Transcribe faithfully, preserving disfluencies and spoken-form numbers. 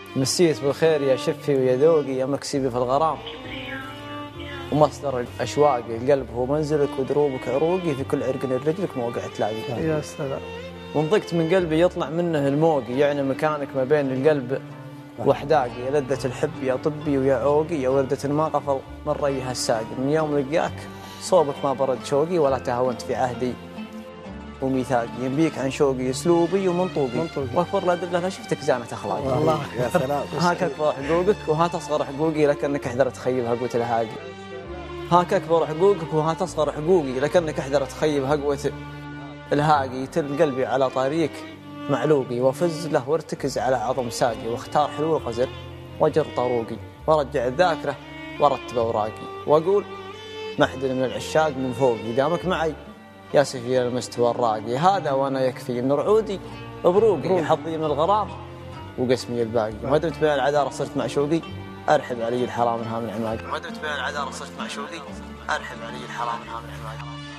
مسيت بالخير يا شفي ويا ذوقي يا مكسبي في الغرام، ومصدر أشواقي القلب هو منزلك ودروبك عروقي، في كل عرق رجلك موقع تلاقي. يا سلام. وانضقت من قلبي يطلع منه الموقي، يعني مكانك ما بين القلب واحداقي، يا لذة الحب يا طبي ويا عوقي، يا وردة ما غفل من ريها الساقي، من يوم لقاك صوبك ما برد شوقي، ولا تهاونت في عهدي وميثاقي، ينبيك عن شوقي اسلوبي ومنطوقي، واكبر الادله شفتك زانت اخلاقي. الله يا سلام. هاك اكبر حقوقك وها تصغر حقوقي، لكنك احذرت تخيب هقوة الهاقي. هاك اكبر حقوقك وها تصغر حقوقي، لكنك احذرت تخيب هقوة الهاقي. تل قلبي على طريق معلوقي، وفز له وارتكز على عظم ساقي، واختار حلول غزل وجر طروقي، ورجع الذاكره ورتب اوراقي، واقول محدن من العشاق من فوقي، دامك معي يا سفير المستوى الراقي. هذا وانا يكفي ان رعودي بروقي، حظي من الغرام وقسمي الباقي، ما دمت بين العذارى صرت معشوقي، ارحب علي الحرام منها من عماقي. ما دمت بين العذارى صرت معشوقي، ارحب علي الحرام منها من عماقي.